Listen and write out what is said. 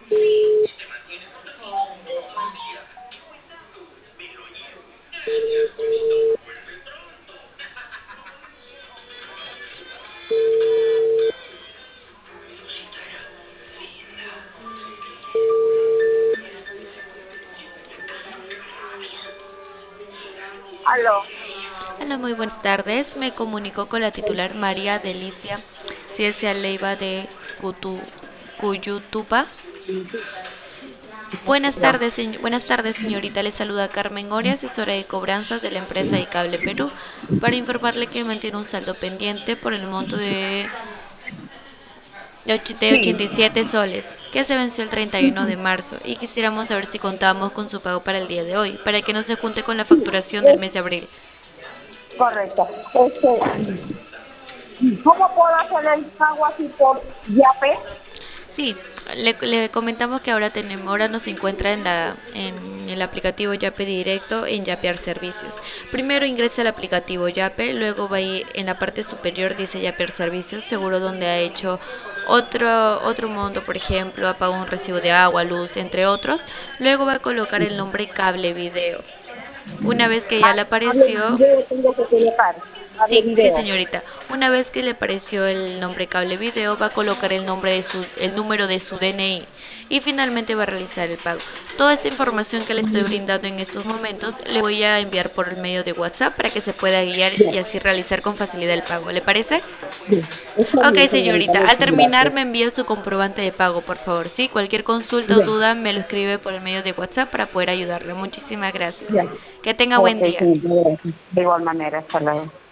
Aló. Hola, muy buenas tardes. Me comunico con la titular María Delicia Ciencia Leiva de Cuyutupa. Buenas tardes, señorita. Le saluda Carmen Oria, asesora de cobranzas de la empresa iCable Perú, para informarle que mantiene un saldo pendiente por el monto de Sí, 87 soles, que se venció el 31 de marzo, y quisiéramos saber si contamos con su pago para el día de hoy, para que no se junte con la facturación del es mes de abril. correcto. ¿Cómo puedo hacer el pago así por Yape? Sí, le comentamos que ahora nos encuentra en el aplicativo Yape Directo en Yapear Servicios. Primero ingresa al aplicativo Yape, luego va a ir en la parte superior dice Yapear Servicios, seguro donde ha hecho otro monto, por ejemplo, ha pagado un recibo de agua, luz, entre otros. Luego va a colocar el nombre Cable Video. Una vez que ya le Hable apareció, video, tengo que colocar. Hable sí, video. señorita. Una vez que le apareció el nombre Cable Video, va a colocar el número de su DNI y finalmente va a realizar el pago. Toda esta información que le estoy brindando en estos momentos le voy a enviar por el medio de WhatsApp para que se pueda guiar Bien, y así realizar con facilidad el pago. ¿Le parece? bien. Está Ok, bien, señorita. señorita. Al Muchas terminar gracias. me envía su comprobante de pago, por favor. Sí, cualquier consulta o Bien, duda me lo escribe por el medio de WhatsApp para poder ayudarle. Muchísimas gracias. bien. Que tenga Ok, buen día. señorita, gracias. De igual manera, hasta luego.